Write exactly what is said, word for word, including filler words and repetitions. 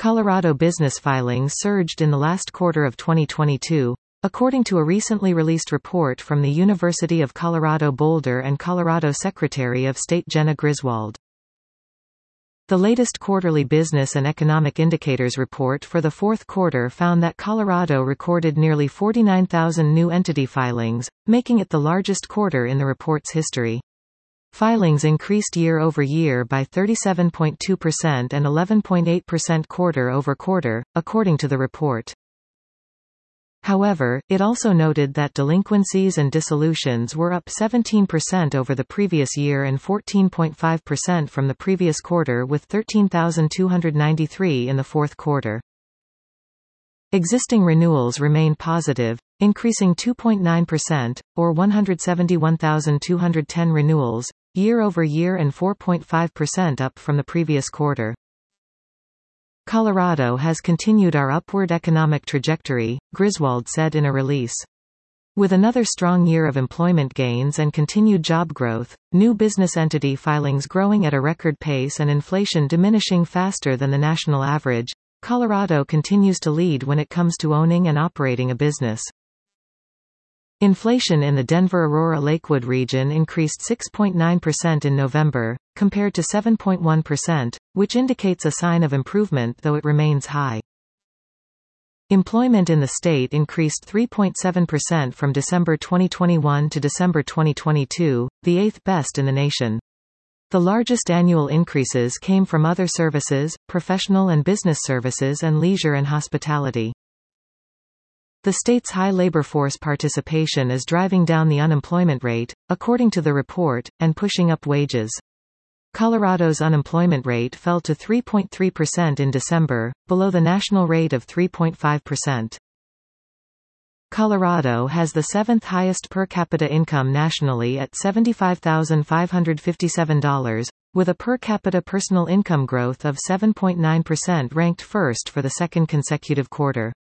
Colorado business filings surged in the last quarter of twenty twenty-two, according to a recently released report from the University of Colorado Boulder and Colorado Secretary of State Jena Griswold. The latest quarterly Business and Economic Indicators report for the fourth quarter found that Colorado recorded nearly forty-nine thousand new entity filings, making it the largest quarter in the report's history. Filings increased year-over-year by thirty-seven point two percent and eleven point eight percent quarter-over-quarter, according to the report. However, it also noted that delinquencies and dissolutions were up seventeen percent over the previous year and fourteen point five percent from the previous quarter, with thirteen thousand two hundred ninety-three in the fourth quarter. Existing renewals remain positive, increasing two point nine percent, or one hundred seventy-one thousand two hundred ten renewals, year-over-year and four point five percent up from the previous quarter. Colorado has continued our upward economic trajectory, Griswold said in a release. With another strong year of employment gains and continued job growth, new business entity filings growing at a record pace and inflation diminishing faster than the national average, Colorado continues to lead when it comes to owning and operating a business. Inflation in the Denver-Aurora-Lakewood region increased six point nine percent in November, compared to seven point one percent, which indicates a sign of improvement though it remains high. Employment in the state increased three point seven percent from December twenty twenty-one to December twenty twenty-two, the eighth best in the nation. The largest annual increases came from other services, professional and business services, and leisure and hospitality. The state's high labor force participation is driving down the unemployment rate, according to the report, and pushing up wages. Colorado's unemployment rate fell to three point three percent in December, below the national rate of three point five percent. Colorado has the seventh highest per capita income nationally at seventy-five thousand five hundred fifty-seven dollars, with a per capita personal income growth of seven point nine percent, ranked first for the second consecutive quarter.